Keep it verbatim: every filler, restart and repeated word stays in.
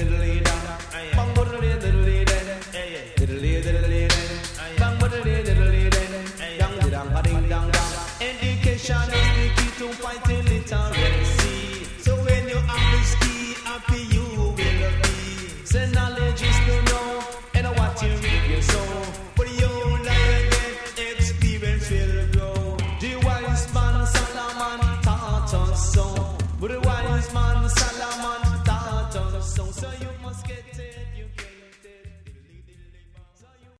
Education is the key to fighting literacy. So when you're on the ski, happy